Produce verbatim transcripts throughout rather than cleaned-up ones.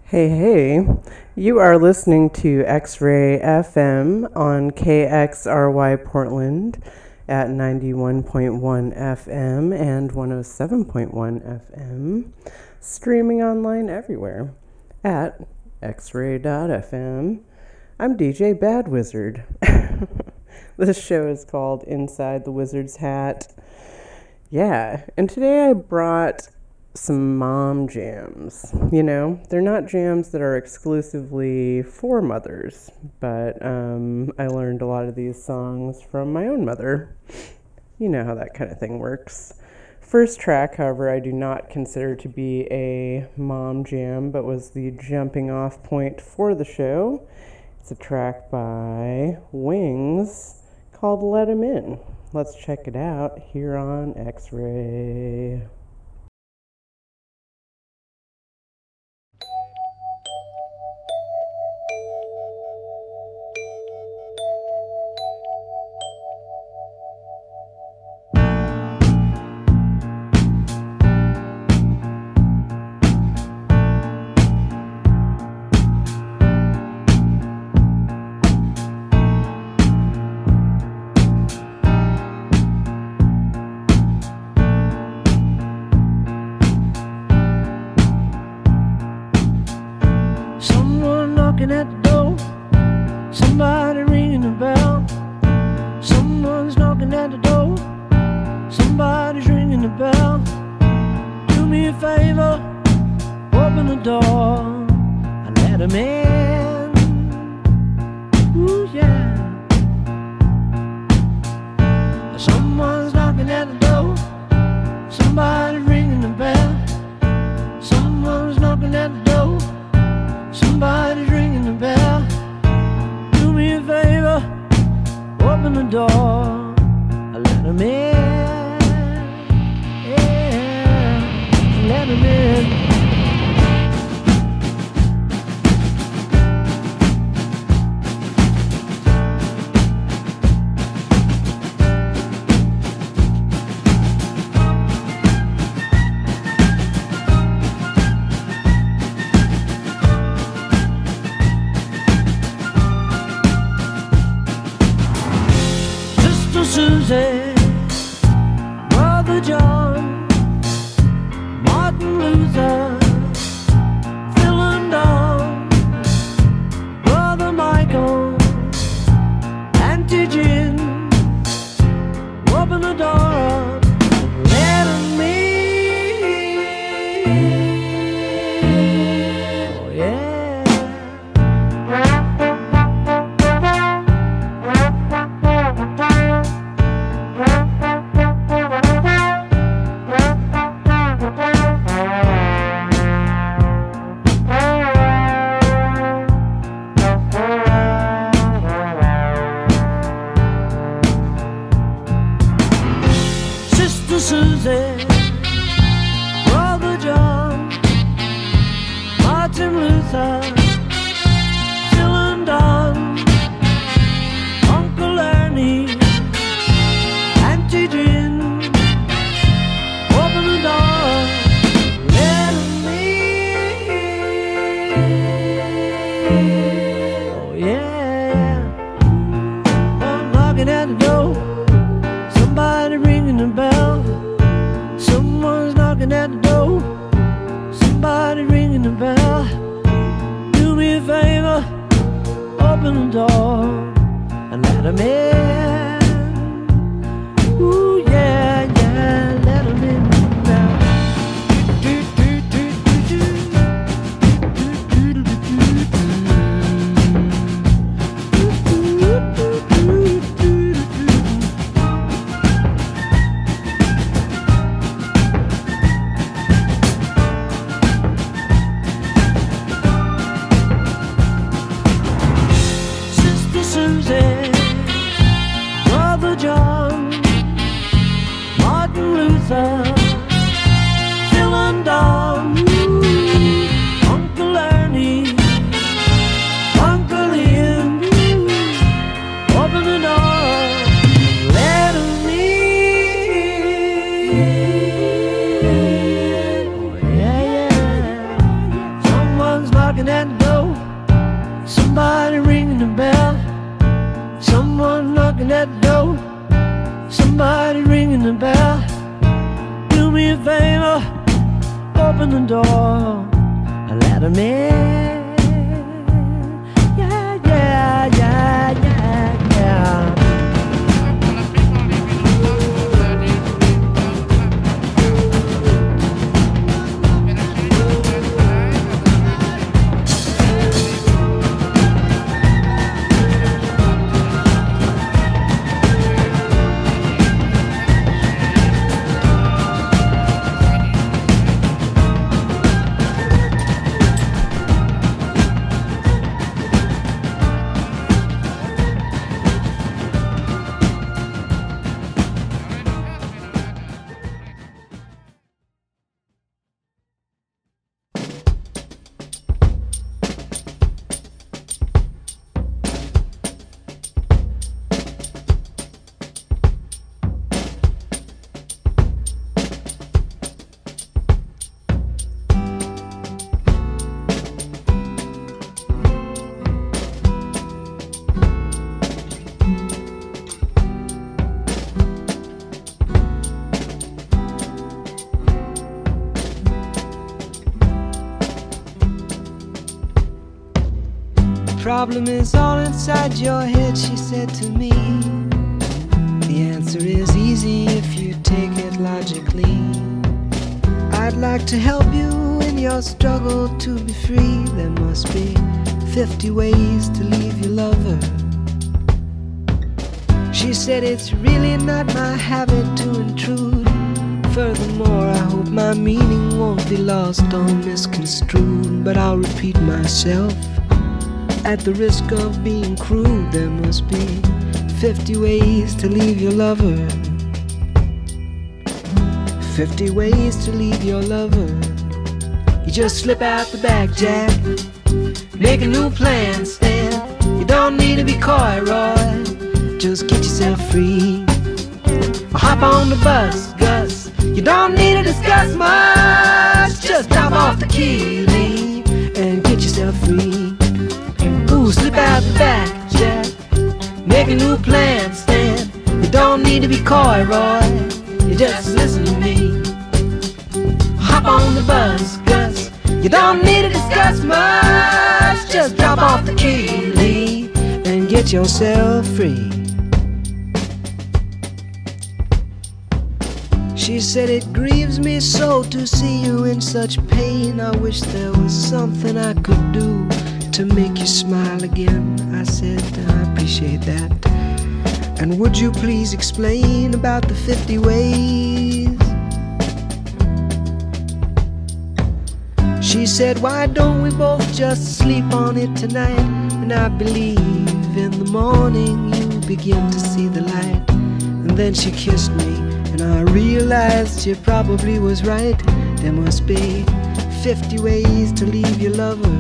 Hey, hey, you are listening to X-Ray F M on K X R Y Portland at ninety-one point one F M and one oh seven point one F M, streaming online everywhere at x ray dot f m. I'm D J Bad Wizard. This show is called Inside the Wizard's Hat. Yeah, and today I brought some mom jams. You know, they're not jams that are exclusively for mothers, but um, I learned a lot of these songs from my own mother. You know how that kind of thing works. First track, however, I do not consider to be a mom jam, but was the jumping off point for the show. It's a track by Wings called Let 'Em In. Let's check it out here on X-Ray. At the door, somebody ringing the bell. Someone's knocking at the door, somebody's ringing the bell. Do me a favor, open the door and let 'em in. Ooh yeah. Someone's knocking at the door, somebody's ringing the bell. Someone's knocking at the door, somebody's ringing the bell. Do me a favor, open the door and let 'em in. Yeah, let 'em in. Susie, Brother John, Martin Luther, Phil and Don, Brother Michael, Auntie Jim, open the door up, let 'em in. Oh yeah. Susie, Brother John, Martin Luther, Phil and Don, Uncle Ernie, Auntie Jim, open the door, let 'em in. Oh yeah. I'm knocking at the door, somebody ringing the bell. Someone's knocking at the door, somebody ringing the bell. Do me a favor, open the door and let 'em in. Ooh yeah, yeah, let 'em in now. Susie, Brother John, Martin Luther, Phil and Don, Uncle Ernie, Uncle Ian, open the door, let 'em in. Oh yeah, yeah. Someone's knocking open the door, let him in. Yeah, yeah, yeah, yeah, yeah. Problem is all inside your head, she said to me. The answer is easy if you take it logically. I'd like to help you in your struggle to be free. There must be fifty ways to leave your lover. She said it's really not my habit to intrude. Furthermore, I hope my meaning won't be lost or misconstrued. But I'll repeat myself at the risk of being crude. There must be fifty ways to leave your lover. Fifty ways to leave your lover. You just slip out the back, Jack. Make a new plan, Stan. You don't need to be coy, Roy. Just get yourself free. Or hop on the bus, Gus. You don't need to discuss much. Just drop off the key, Lee, and get yourself free. Ooh, slip out the back, Jack. Make a new plan, Stan. You don't need to be coy, Roy. You just listen to me. Hop on the bus, Gus. You don't need to discuss much. Just drop off the key, Lee, and get yourself free. She said it grieves me so to see you in such pain. I wish there was something I could do to make you smile again. I said, I appreciate that. And would you please explain about the fifty ways? She said, why don't we both just sleep on it tonight? And I believe in the morning you begin to see the light. And then she kissed me, and I realized she probably was right. There must be fifty ways to leave your lover.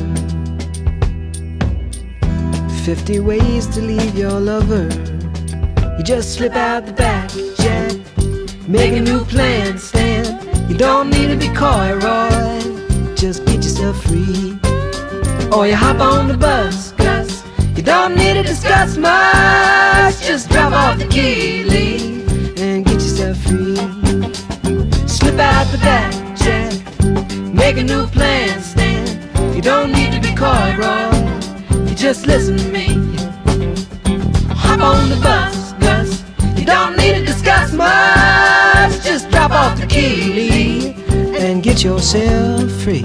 Fifty ways to leave your lover. You just slip out the back, Jack. Make a new plan, Stan. You don't need to be coy, Roy. Just get yourself free. Or you hop on the bus, Gus. You don't need to discuss much. Just drop off the key, Lee, and get yourself free. Slip out the back, Jack. Make a new plan, Stan. You don't need to be coy, Roy. You just listen to me. Hop on the bus, Gus. You don't need to discuss much. Just drop off the key, Lee, and get yourself free.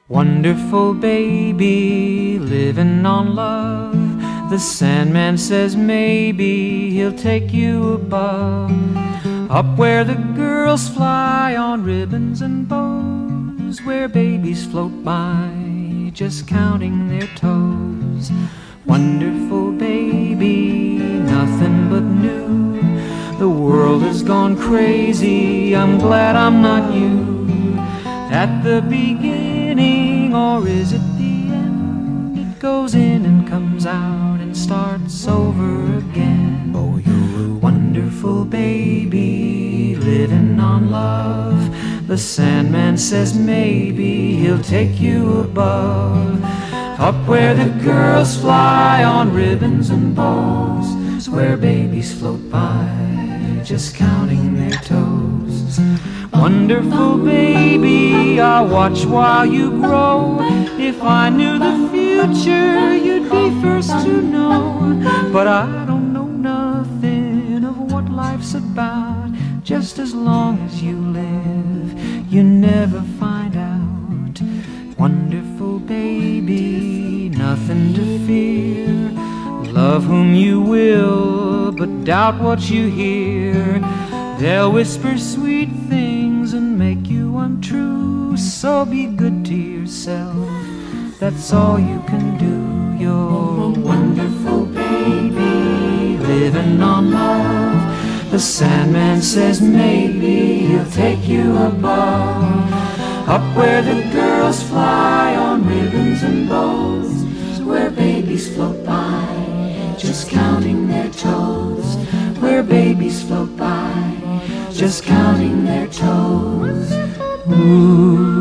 Wonderful baby, living on love. The Sandman says maybe he'll take you above, up where the girls fly on ribbons and bows, where babies float by just counting their toes. Wonderful baby, nothing but new. The world has gone crazy, I'm glad I'm not you. At the beginning, or is it the end? It goes in and comes out and starts over again. Oh, you're a wonderful baby, living on love. The Sandman says maybe he'll take you above, up where the girls fly on ribbons and bows, where babies float by just counting their toes. Wonderful baby, I'll watch while you grow. If I knew the future, you'd be first to know. But I don't know nothing of what life's about. Just as long as you live, you never find out. Wonderful baby, nothing to fear. Love whom you will, but doubt what you hear. They'll whisper sweet things and make you untrue. So be good to yourself, that's all you can do. You're a wonderful baby, living on love. The Sandman says maybe he'll take you above, up where the girls fly on ribbons and bows, where babies float by just counting their toes, where babies float by just counting their toes. Ooh.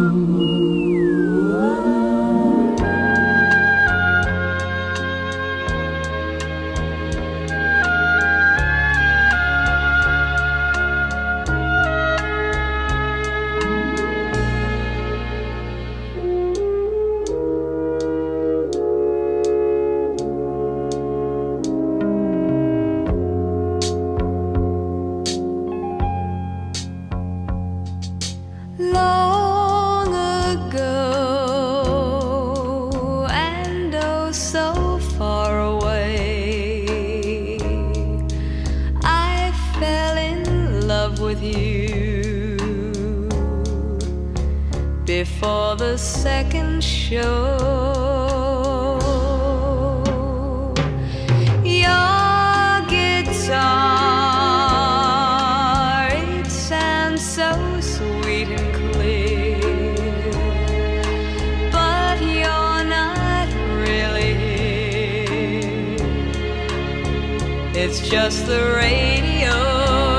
Before the second show, your guitar, it sounds so sweet and clear, but you're not really here. It's just the radio.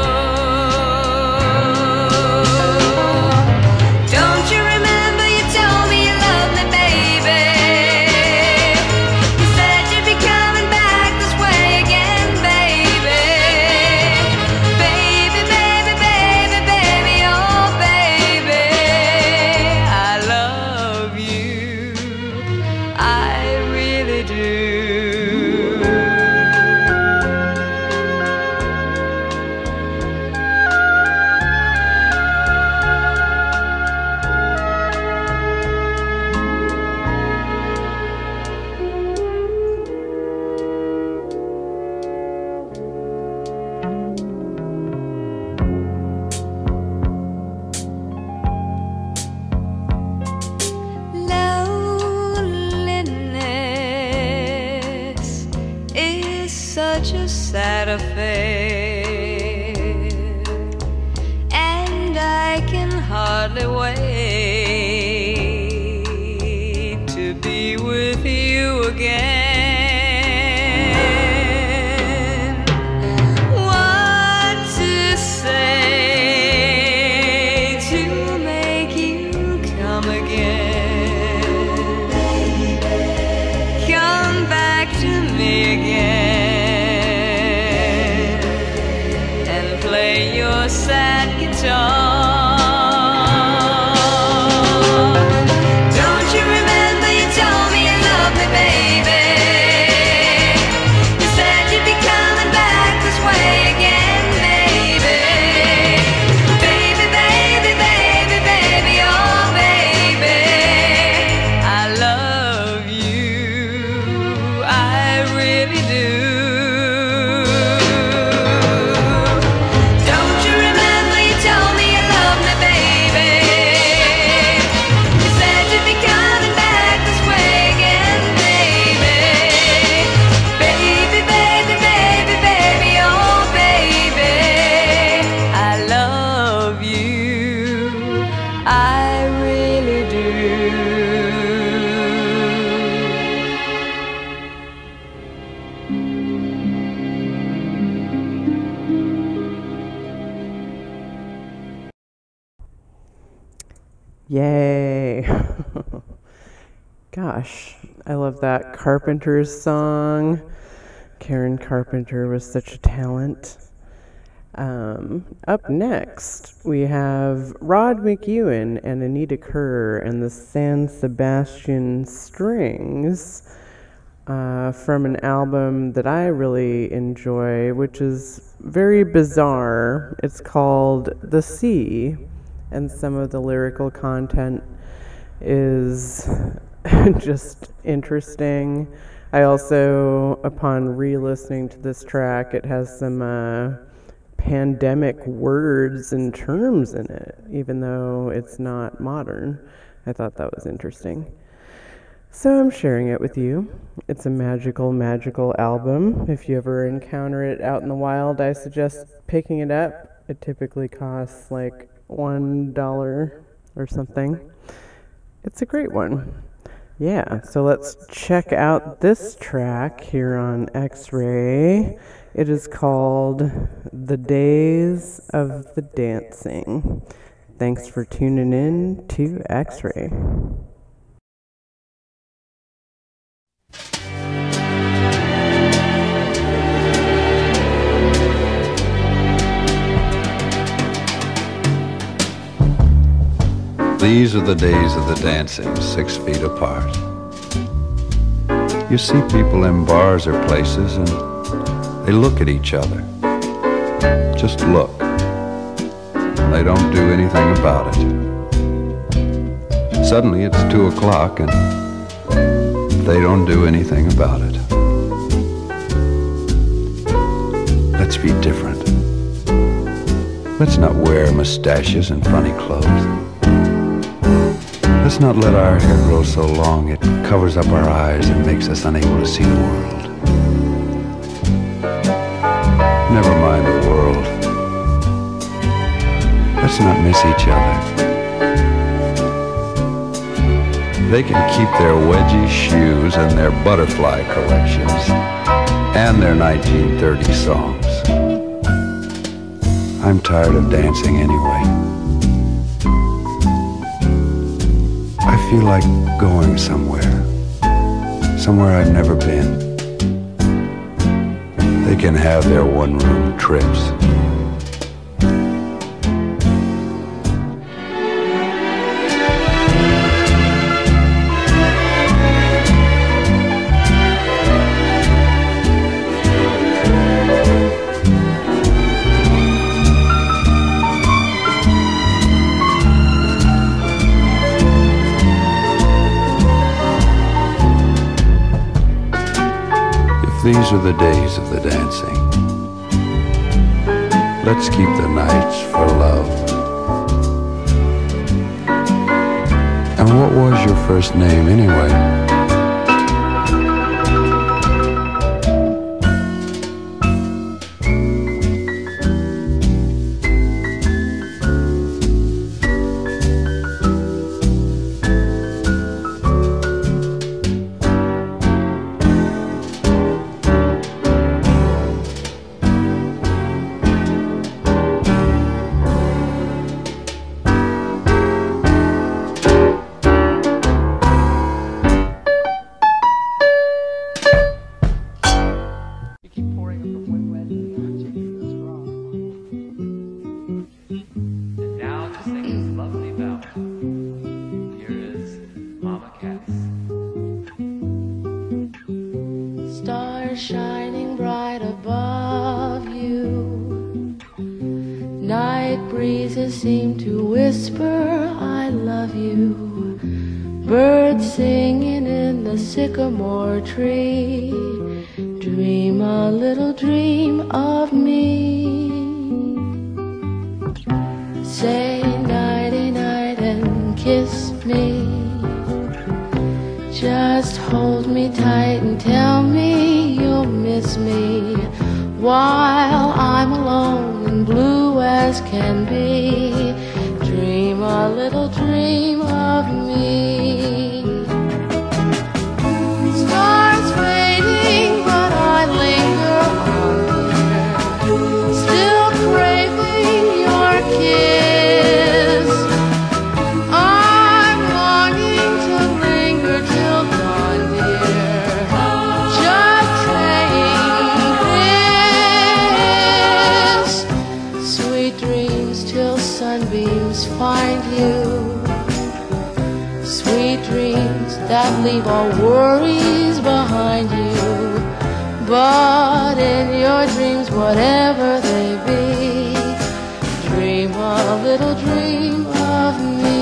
Such a sad affair, and I can hardly wait to be with you again. What to say to make you come again? Come back to me again. Play your sad guitar. Don't you remember you told me you loved me, baby? You said you'd be coming back this way again, baby. Baby, baby, baby, baby, oh baby. Yay. Gosh, I love that Carpenter's song. Karen Carpenter was such a talent. Um, up next, we have Rod McEwen and Anita Kerr and the San Sebastian Strings uh, from an album that I really enjoy, which is very bizarre. It's called The Sea, and some of the lyrical content is just interesting. I also, upon re-listening to this track, it has some uh, pandemic words and terms in it, even though it's not modern. I thought that was interesting. So I'm sharing it with you. It's a magical, magical album. If you ever encounter it out in the wild, I suggest picking it up. It typically costs like one dollar or something. It's a great one. Yeah, so let's check out this track here on X-Ray. It is called The Days of the Dancing. Thanks for tuning in to X-Ray. These are the days of the dancing, six feet apart. You see people in bars or places and they look at each other. Just look. They don't do anything about it. Suddenly it's two o'clock and they don't do anything about it. Let's be different. Let's not wear mustaches and funny clothes. Let's not let our hair grow so long it covers up our eyes and makes us unable to see the world. Never mind the world. Let's not miss each other. They can keep their wedgie shoes and their butterfly collections and their nineteen thirty songs. I'm tired of dancing anyway. I feel like going somewhere, somewhere I've never been. They can have their one-room trips. These are the days of the dancing. Let's keep the nights for love. And what was your first name anyway? Sycamore tree, dream a little dream of me. Say nighty night and kiss me. Just hold me tight and tell me you'll miss me while I'm alone and blue as can be. Dream a little dream of me. Still craving your kiss. Oh, sweet dreams that leave all worries behind you. But in your dreams, whatever they be, dream a little dream of me.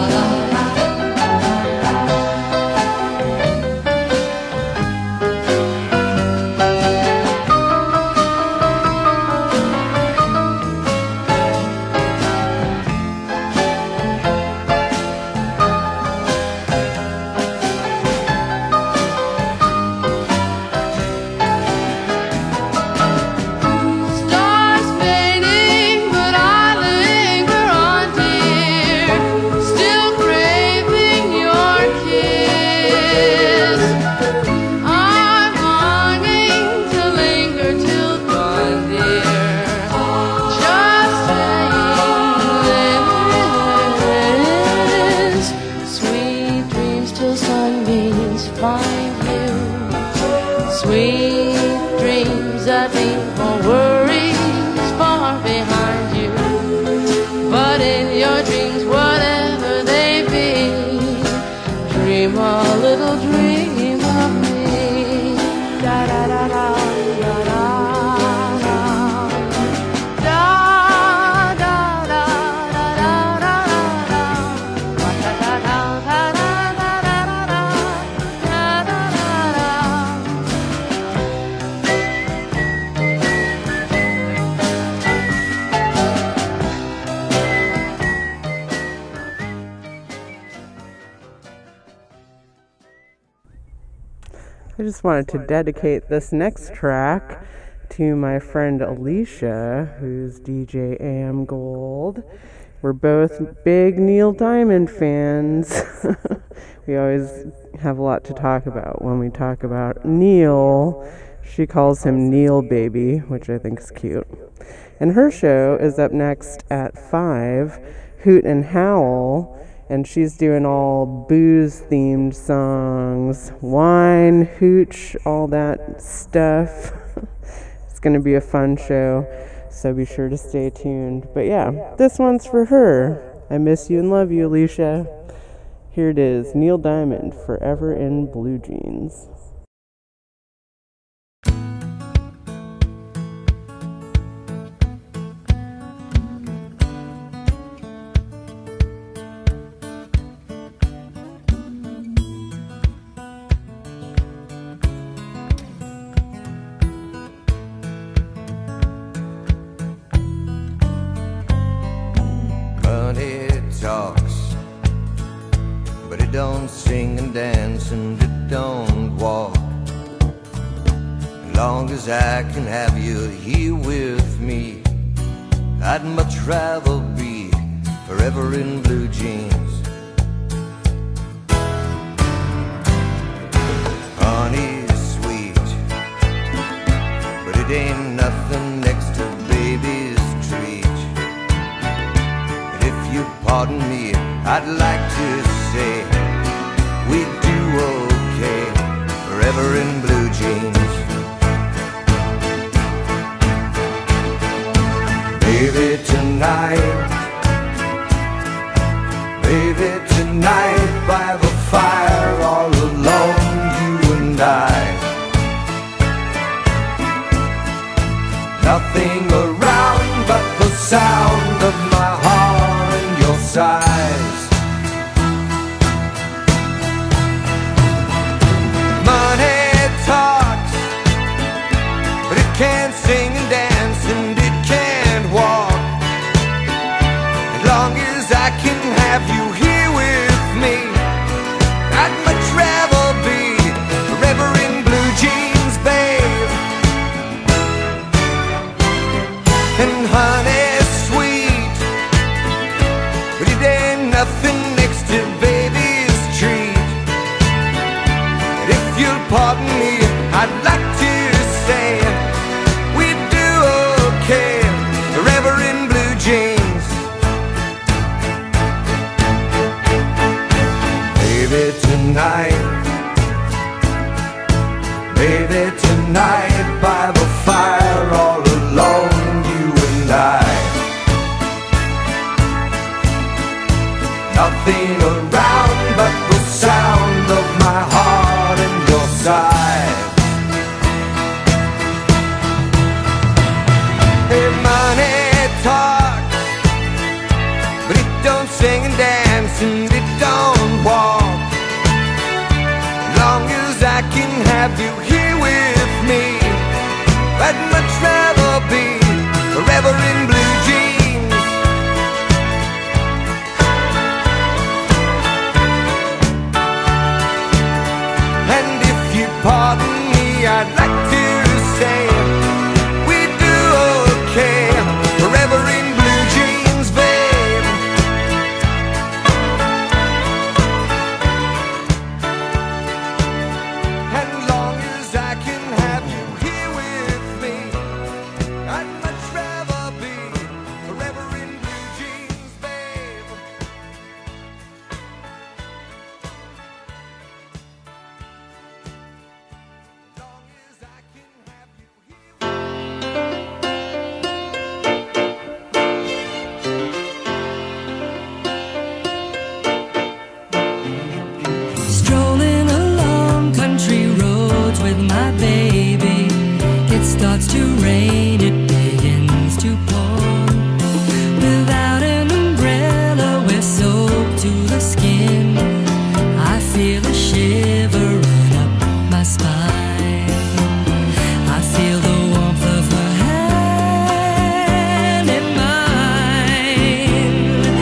I just wanted to dedicate this next track to my friend Alicia, who's D J A M Gold. We're both big Neil Diamond fans. We always have a lot to talk about when we talk about Neil. She calls him Neil Baby, which I think is cute. And her show is up next at five, Hoot and Howl. And she's doing all booze-themed songs, wine, hooch, all that stuff. It's going to be a fun show, so be sure to stay tuned. But yeah, this one's for her. I miss you and love you, Alicia. Here it is, Neil Diamond, Forever in Blue Jeans. Talks, but it don't sing and dance and it don't walk. As long as I can have you here with me, I'd much rather be forever in blue jeans. Honey's sweet, but it ain't nothing next to baby's treat. Pardon me, I'd like to say we do okay, forever in blue jeans. Baby, tonight, baby, tonight, by the fire, all alone, you and I. Nothing around but the sound of my heart. Size. Money talks, but it can't sing and dance and it can't walk. As long as I can have you here with me, I'd much rather be forever in blue jeans, babe. And honey sweet, but it ain't nothing next to baby's treat. And if you'll pardon me, I'd like to say we do okay, forever in blue jeans. Baby, tonight, baby, tonight, by the fire, all alone, you and I. Nothing around but side. Hey, money talks, but it don't sing and dance and it don't walk. As long as I can have you here with me, I'd much rather be forever in blue jeans. And if you pardon me, I'd like to say we do okay, forever in blue jeans, babe. And long as I can have you here with me, I'd much rather be forever in blue jeans, babe. Long as I can have you here. Strolling along country roads with my baby. It starts to rain, it begins to pour. Without an umbrella, we're soaked to the skin. I feel a shiver run up my spine. I feel the warmth of her hand in mine.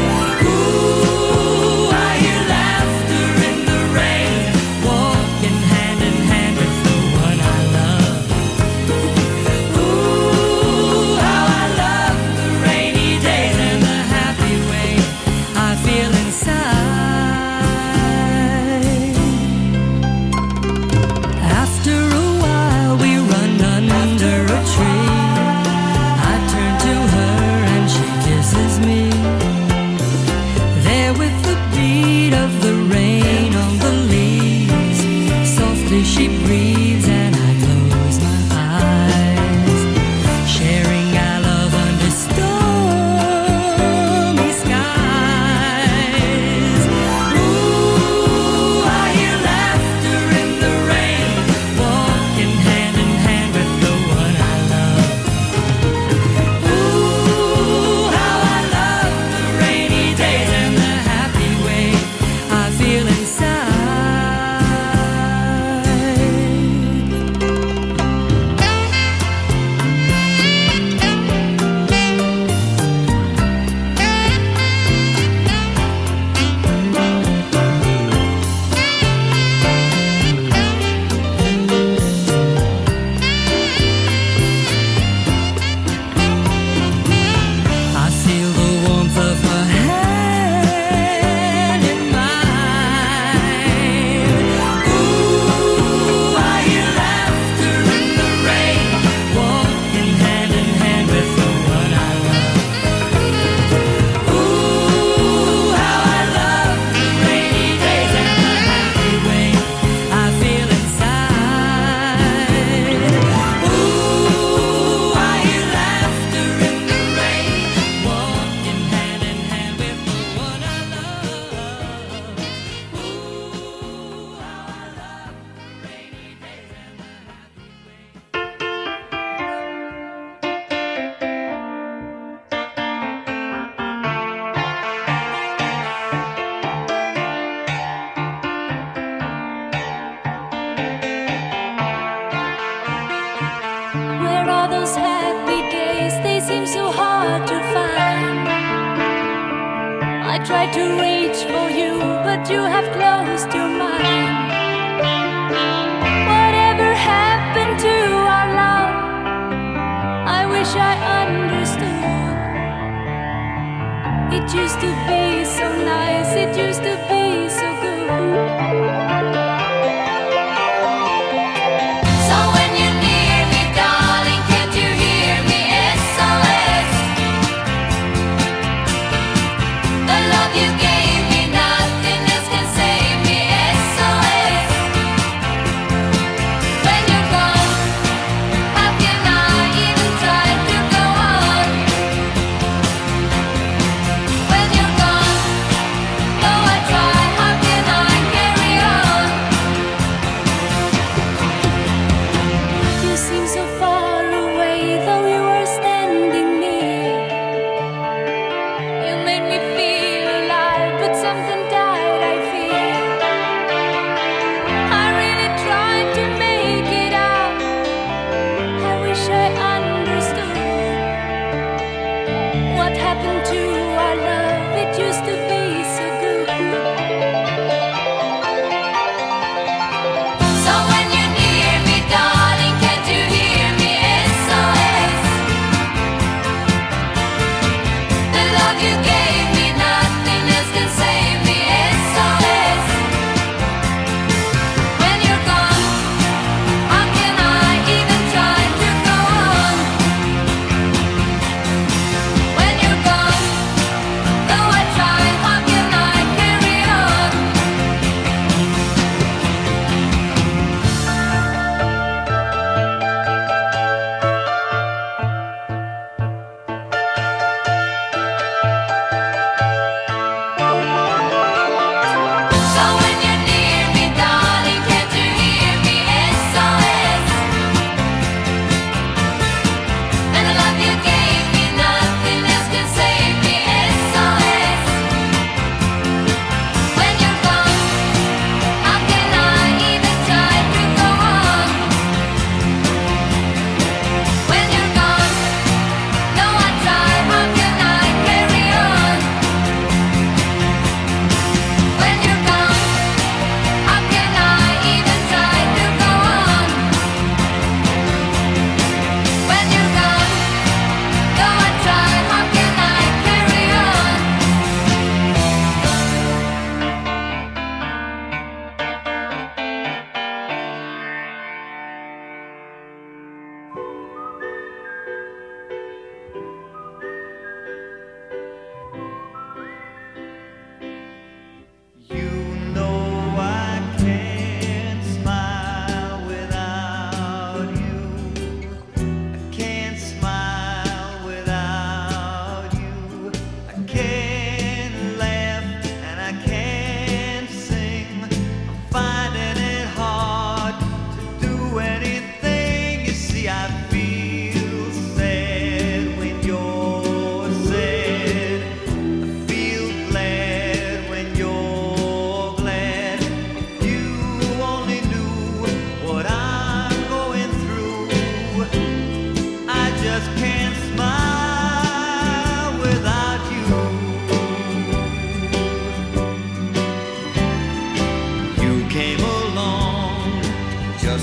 Ooh, I hear laughter in the rain, walking hand in hand with the one I love. Ooh, how I love the rainy days and the happy way I feel inside. After a while we run under a tree. I turn to her and she kisses me. There with the beat of the rain on the leaves, softly she breathes and I close my eyes, sharing our love under stormy skies. Ooh, I hear laughter in the rain, walking hand in hand with the one I love. Ooh, how I love the rainy days and the happy way I feel inside. I feel the warmth of her hand in mine. Ooh, I hear laughter in the rain, walking hand in hand with the one I love. Ooh, how I love the rainy days and the happy way I feel inside. Ooh, I hear laughter in the rain, walking hand in hand with the one I love. Ooh, how I love the rainy days and the happy way. Where are those happy days? They seem so hard to find. I tried to reach for you, but you have closed your mind. Whatever happened to our love? I wish I understood. It used to be so nice, it used to be so good. So when you're near me, darling, can't you hear me? S O S. The love you gave me, nothing else can save me. S O S. When you're gone, how can I even try to go on? When you're gone, though I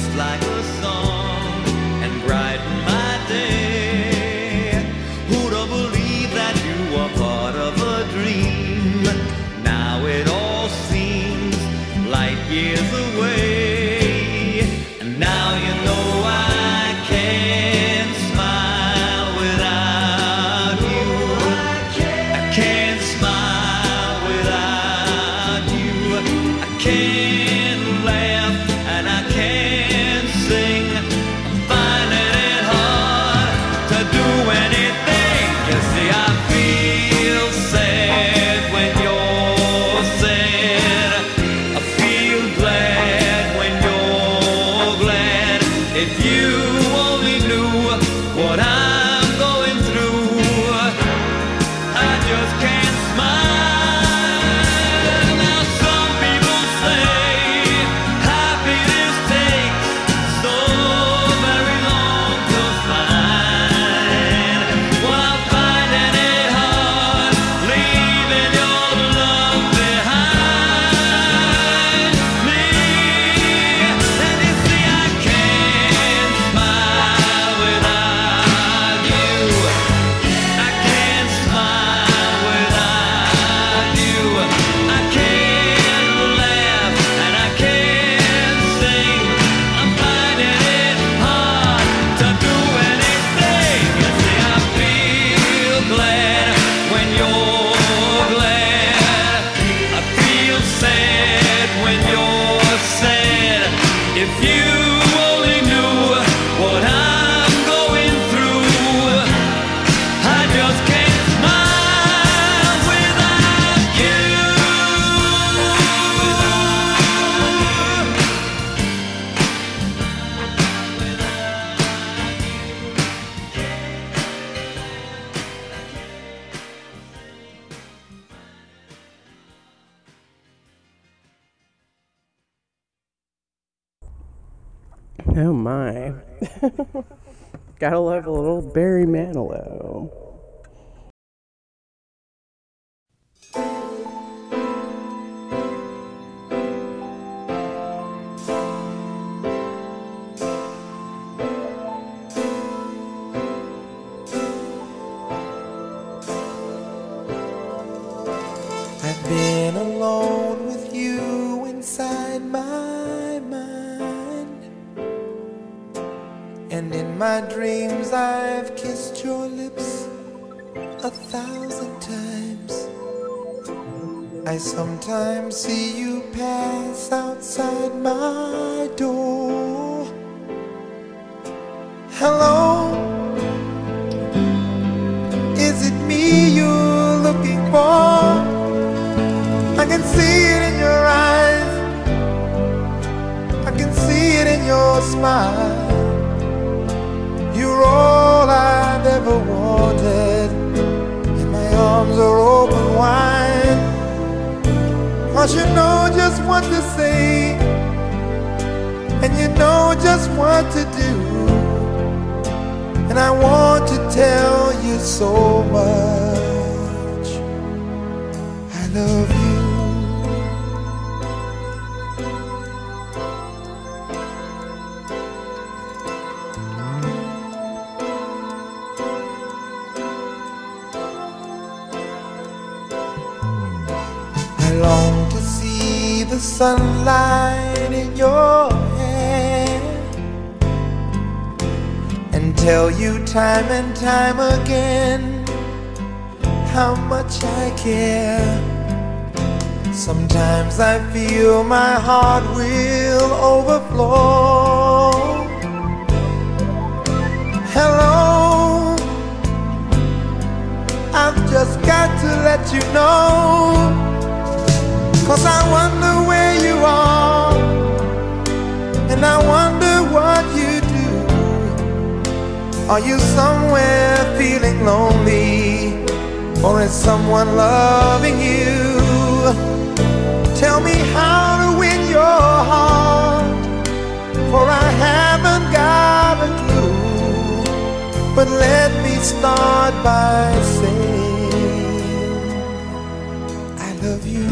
just like a song and brighten my day. Who'd have believed that you were part of a dream? Now it all seems light years away, and now you know I can't smile without you. I can't smile without you. I can't laugh and I can't sing. I'm finding it hard to do anything. You see, I feel sad when you're sad. I feel glad when you're glad. If you only knew what I'm going through, I just can't smile. Now some people say happiness takes so very long to find. Well, I'm finding it hard leaving your love behind me. And you see, I can't smile without you. I can't smile without you. I can't laugh and I can't sing. I'm finding it hard to do anything. You see, I feel glad when you're glad. I feel sad when you're sad. If you only knew what I'm going through, I just can't smile without you. Oh my. Gotta love a little Barry Manilow. I've been alone with you inside my mind, and in my dreams I've kissed your lips a thousand times. I sometimes see you pass outside my door. Hello, is it me you're looking for? I can see it in your eyes, I can see it in your smile. You're all I've ever wanted, and my arms are open wide. Cause you know just what to say, and you know just what to do. And I want to tell you so much, I love you. I long to see the sunlight in your hair and tell you time and time again how much I care. Sometimes I feel my heart will overflow. Hello, I've just got to let you know, cause I wonder where you are, and I wonder what you do. Are you somewhere feeling lonely, or is someone loving you? Tell me how to win your heart, for I haven't got a clue. But let me start by saying I love you.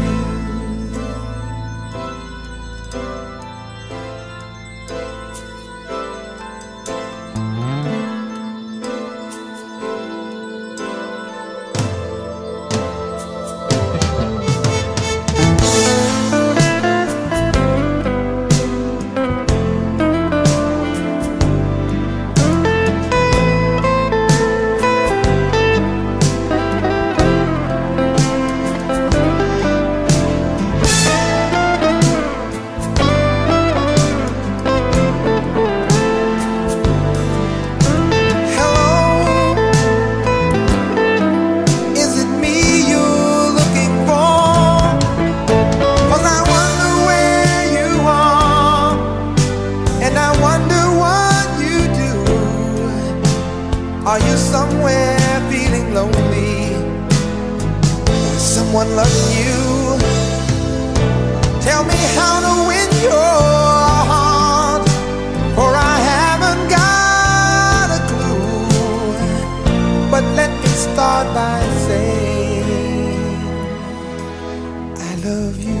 me how to win your heart, for I haven't got a clue. But let me start by saying I love you.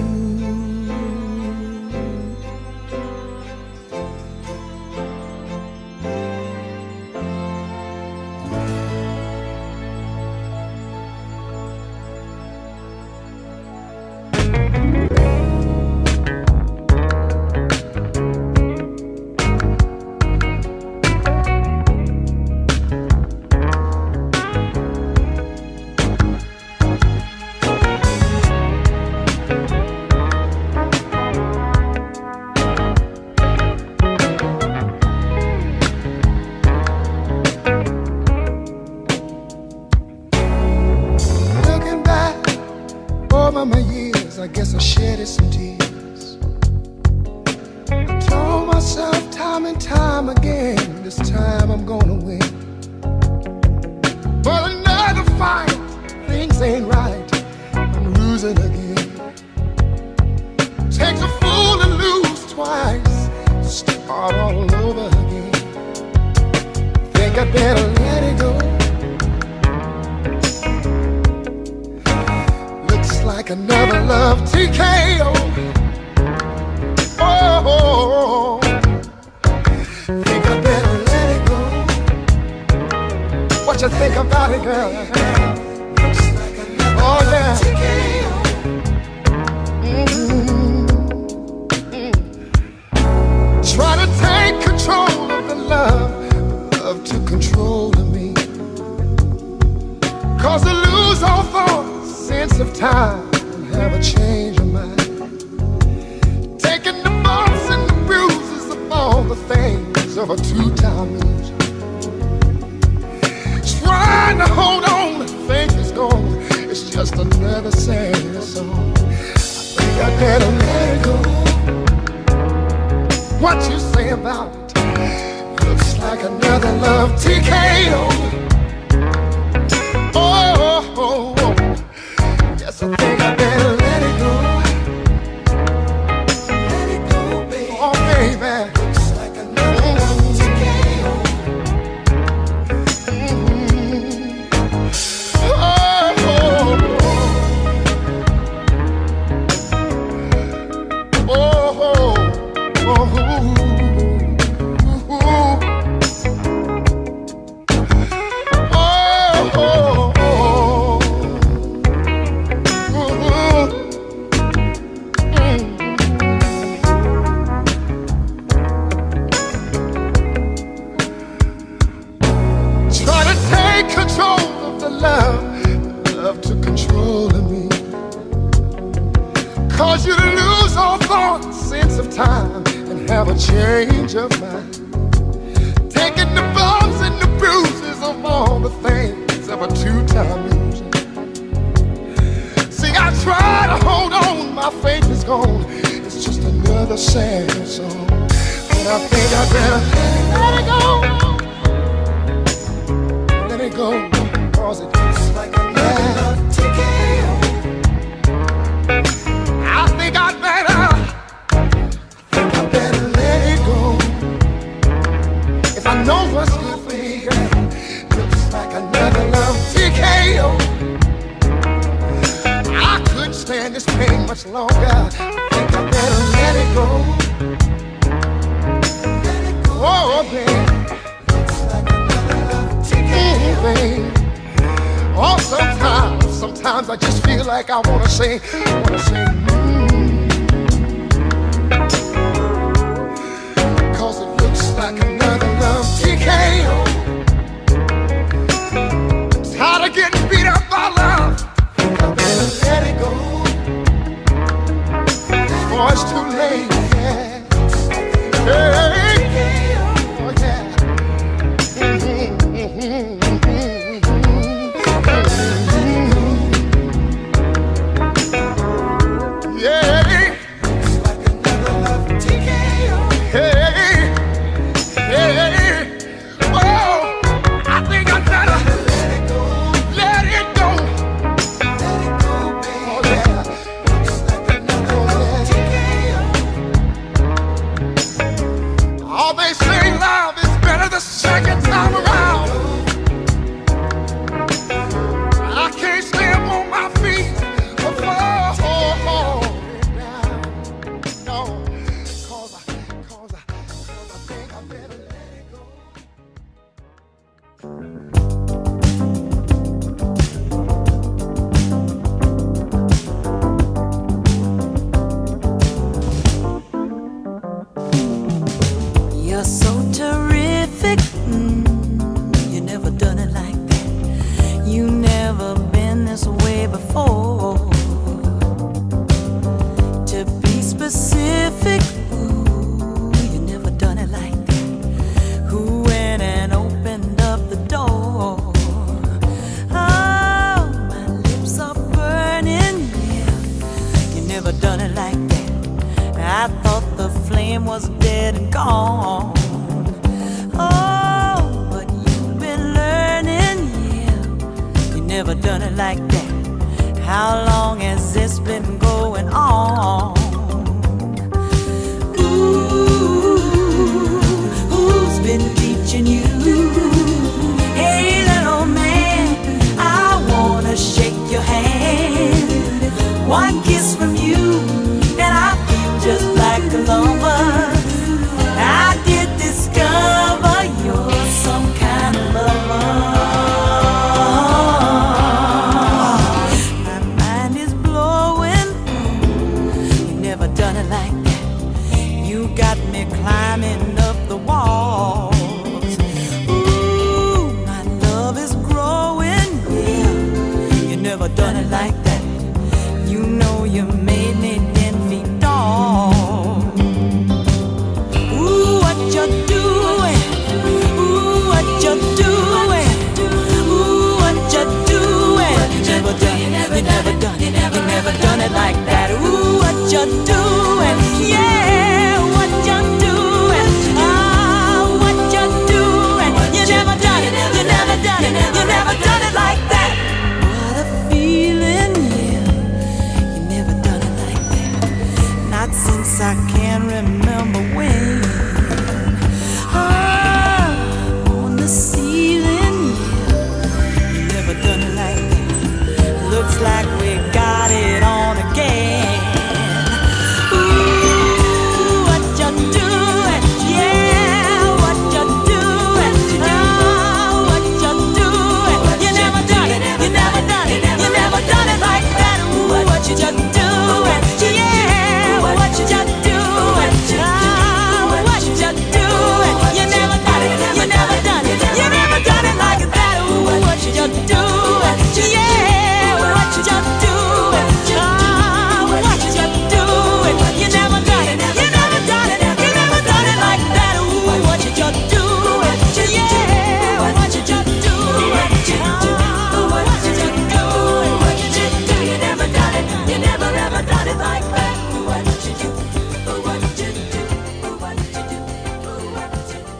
Over my years, I guess I shedded some tears. I told myself time and time again, this time I'm gonna win. But another fight, things ain't right, I'm losing again. Takes a fool to lose twice, start all over again. Think I better let it go. Like another love T K O. Oh, think I better let it go. What you think about it, girl? Looks like another oh, yeah. love T K O. Mm-hmm. Mm-hmm. Try to take control of the love, love to control of me. Cause I lose all thoughts, sense of time, and have a change of mind. Taking the bumps and the bruises of all the things of a two-time loser. Trying to hold on, but think it's gone. It's just another sad song. I think I better let it go. What you say about it? Looks like another love T K O. Oh, oh, oh. Yes, I think I better let it go. Let it go, baby. Oh, baby. Looks like another mm-hmm. T K O. Mm-hmm. Oh, oh, oh, oh, oh, time and have a change of mind. Taking the bumps and the bruises of all the things of a two-time loser. See, I try to hold on, my faith is gone. It's just another sad song. But I think I better let it go. Let it go, cause it looks like another T K O. I think I'd better I know what's good for me, girl. Looks like another love T K O. I couldn't stand this pain much longer. I think I better let it go. Let it go, oh, baby. Looks like another love T K O, baby. Oh, sometimes, sometimes I just feel like I wanna say, wanna say, mm. Cause it looks like another love T K O. Tired of getting beat up by love. I better let it go. Oh, it's too late. Yeah. Hey. Oh, yeah. Mm-hmm, mm-hmm, mm-hmm. Yeah. Looks like another love T K O. Hey. Hey, oh, I think I better let it go, let it go, let it go, baby. Oh, yeah. Looks like another T K O. name was dead and gone. Oh, but you've been learning, yeah. You never done it like that. How long has this been going on? Ooh, who's been teaching you? Hey, little man, I wanna shake your hand. One kiss from you, and I feel just like a lover. I did discover you're some kind of lover. My mind is blowing. You never done it like that. You got me climbing up the walls. Ooh, my love is growing. Yeah, you never done it like that. You know you made me ten feet tall. Ooh, what you doing? Ooh, what you doing? Ooh, what you doing? You never done it, you never done it, you never done it like that. Ooh, what you doing? Yeah, what you doing? Ah, what you doing? You never done it, you never done it, you never done it like that. What a feeling, yeah. You never done it like that. Not since I can remember when. Ah, on the ceiling, yeah. You never done it like that. Looks like we got it on again. Ooh, what you doing? Yeah, what you doing? Ah, what you doing? You never done it, you never done it, you never done it like that. Ooh, what you just doing? Yeah, what you just doing? Ah, what you just doing? You never done it, you never done it, you never done it like that. Ooh, what you just doing? Yeah, what you just doing? Ah, what you just doing? You never done it, you never done it, you never done it like that. Ooh, what you just doing? Yeah, what you just doing? Ah, what you just doing? What you just do? You never done it, you never ever done it like that. Ooh, what you do? Ooh, what you do? Ooh, what you do? Ooh, what you do?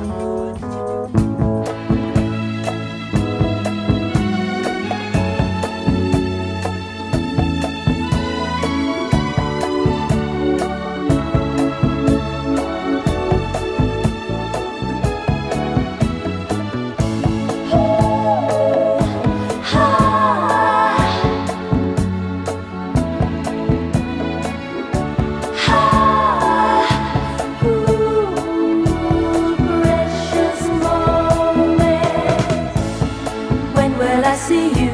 Precious moment, when will I see you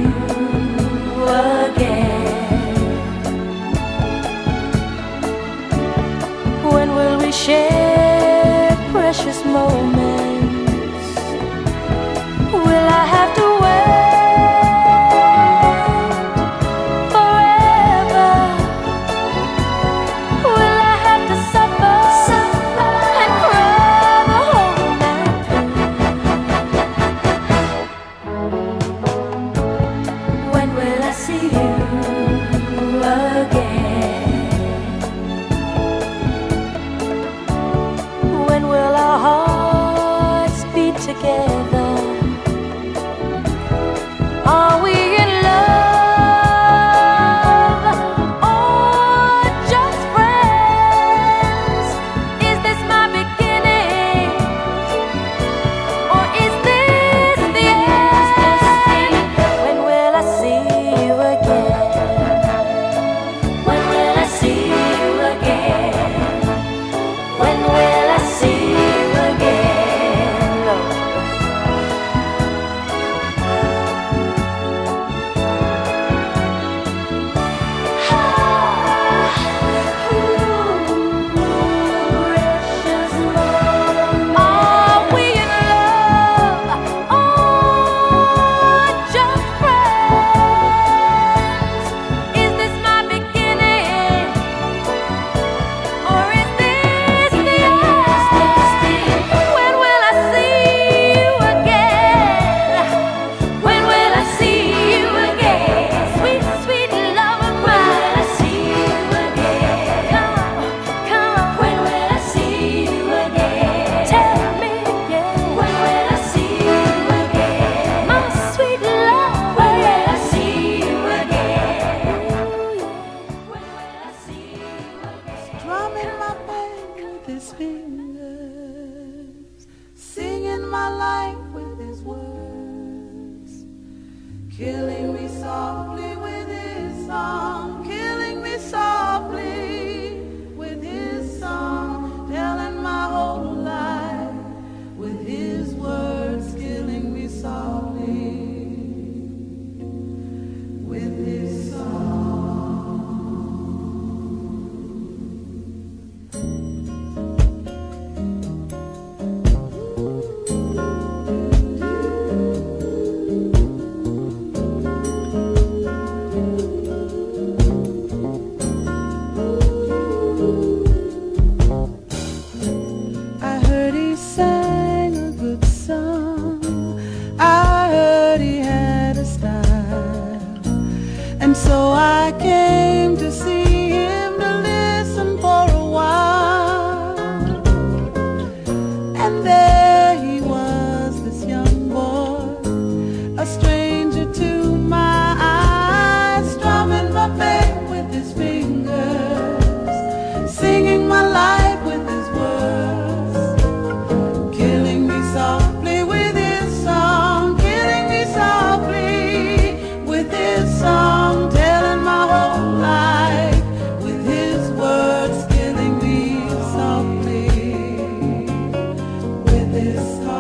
again? When will we share precious moments? Will I have to wait forever? Will I have to suffer, and cry the whole night through? When will I see you again? with his fingers, singing my life with his words, killing me softly with his song, killing me softly with his song, telling my whole life with his words, killing me softly with his song. I heard he sang a good song, I heard he had a style, and so I came to see him to listen for a while. And there he was, this young boy, a stranger to my eyes, strumming my bass with his fingers, singing my life with his words, killing me softly with his song, killing me softly with his song, telling my whole life with his words, killing me softly with his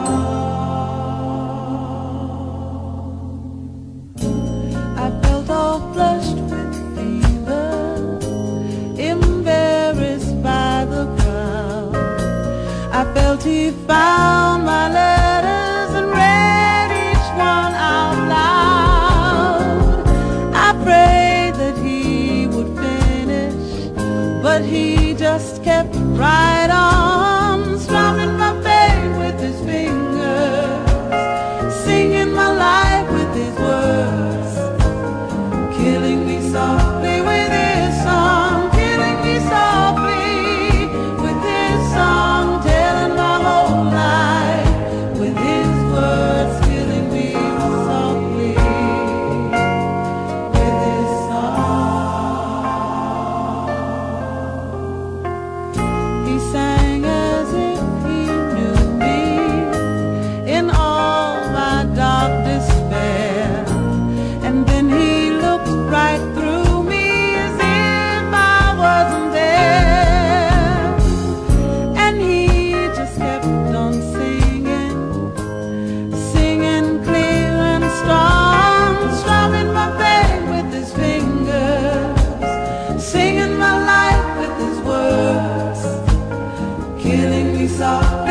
song. I felt all flushed with fever, embarrassed by the crowd. I felt he found my letters and read each one out loud. I prayed that he would finish, but he just kept right on, strumming my bass with his fingers, singing my life with his words, killing me softly with his song, killing me softly with his song, telling my whole life with his words, killing me softly with his song. He sang as if he knew me in all my dark despair, and then he looked right through me as if I wasn't there, and he just kept on singing, singing clear and strong, strumming my bass with his fingers, singing my life with his words, killing me softly